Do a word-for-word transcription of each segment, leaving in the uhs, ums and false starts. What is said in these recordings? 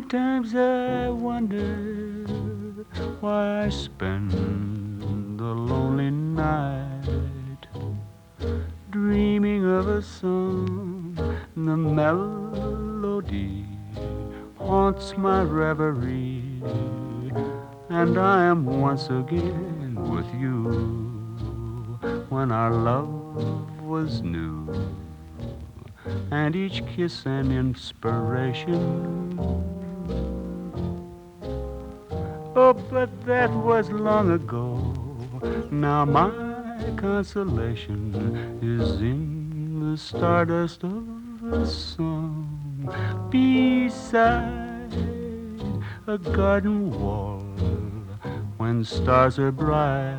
Sometimes I wonder why I spend the lonely night dreaming of a song. The melody haunts my reverie, and I am once again with you when our love was new, and each kiss an inspiration. Oh, but that was long ago. Now my consolation is in the stardust of a song beside a garden wall when stars are bright.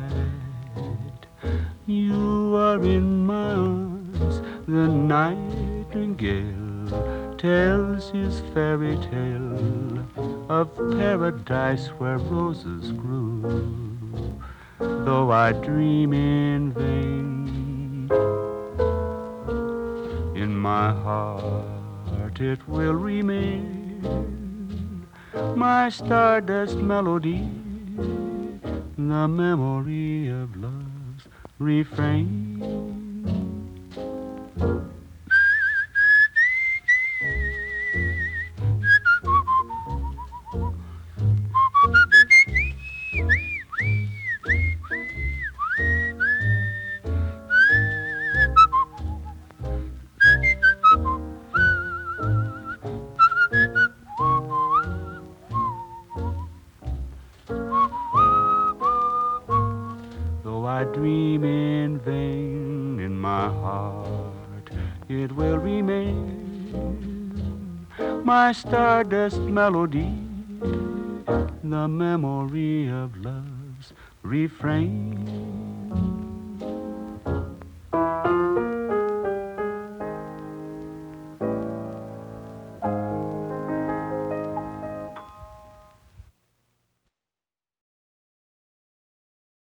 You are in my arms, the nightingale tells his fairy tale of paradise where roses grew. Though I dream in vain, in my heart it will remain my stardust melody, the memory of love's refrain. Though I dream in vain, in my heart it will remain my stardust melody, the memory of love's refrain.